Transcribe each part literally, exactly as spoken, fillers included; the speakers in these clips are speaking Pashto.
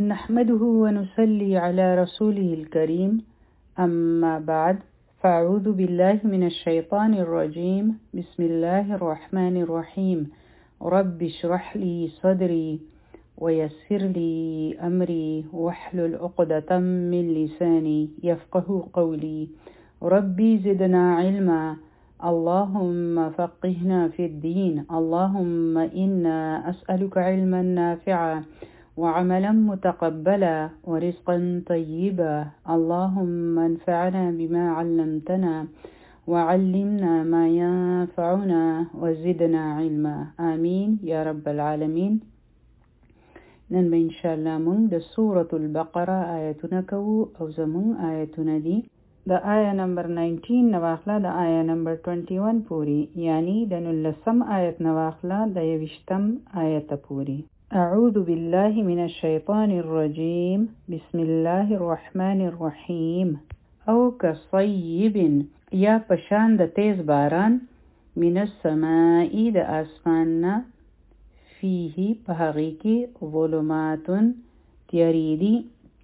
نحمده ونصلي على رسوله الكريم أما بعد فأعوذ بالله من الشيطان الرجيم بسم الله الرحمن الرحيم رب اشرح لي صدري ويسر لي أمري واحلل عقدة من لساني يفقه قولي ربي زدنا علما اللهم فقهنا في الدين اللهم إنا أسألك علما نافعا وعملا متقبلا ورزقا طيبا اللهم انفعنا بما علمتنا وعلمنا ما ينفعنا وزدنا علما آمين يا رب العالمين. نن به انشاءالله مونږ د سورة البقره آیتونه کوو او زمونږ آیتونه دي د آیه نمبر نائنٹین نواخله د آیه نمبر ټوینټي ون پوری، یعنی د نولسم آیت نواخله د یوشتم آیت پوری. اعوذ بالله من الشیطان الرجیم بسم الله الرحمن الرحیم. او کصیب یا پشان د تیز باران من السمائی د آسماننا فیه پهغی کی ظلماتن تیریدی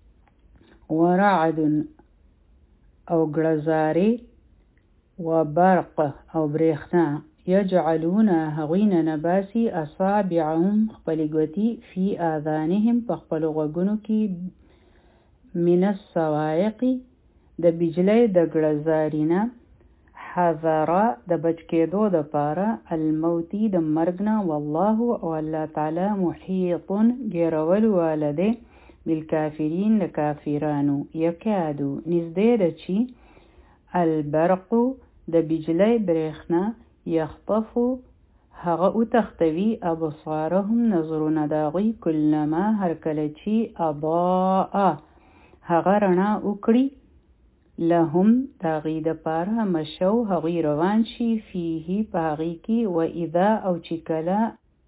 ورعد او گرزاری وبرق او بریخنا یجعلون هغوین نباسی اصابعهم خپلگوتی فی آذانهم پخپل غوگونو کی من السوائق د بجلی د گرزارینا حذر د بچکیدو د پاره الموتی د مرگنا والله او الله تعالی محیط گیرول والده بالکافرین لکافرانو یکادو نزده د چی البرق د بجلی بریخنا یخطفو هغه او تختوی ابصارهم نظرون داغی کلما هر کلچی اضاء هغه رنا اکڑی لهم داغی د پاره مشو هغی روان شي فیه پاغی کی و اذا او چکلا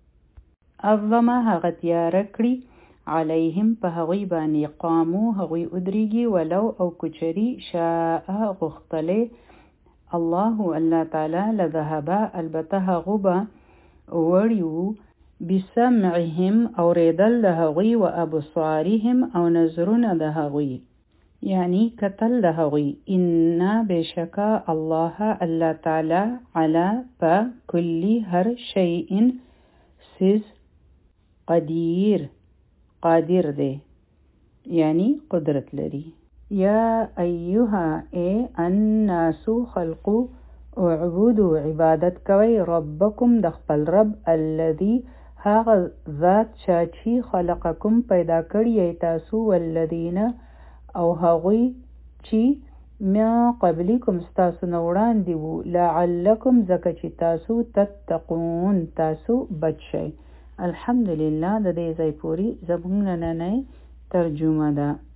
اظلم هغه تیاره کړي علیهم په هغوی باندې قامو هغوی ادریږي ولو او کچری شاء غختلی الله الله تعالی لذهبا البته هغوبه وړیو بسمعهم اوریدل د هغوی و ابصارهم او نظرونه د هغوی یعنی قتل د هغوی ان بشکا الله الله تعالی علی په کلی هر شیء سیز قدیر قادر دی یعنی قدرت لري. یا ایها ای الناسو خلقو اعبدو عبادت کوي ربکم د خپل رب الذي هغه ذات چاچی خلقکم پیدا کړی تاسو والذین او هغوی چې ما قبلکم ستاسو نه وړاندې وو لعلکم ځکه چې تاسو تتقون تاسو بچ شئ. الحمدلله د دې ځای پورې زموږ نننۍ ترجمه ده.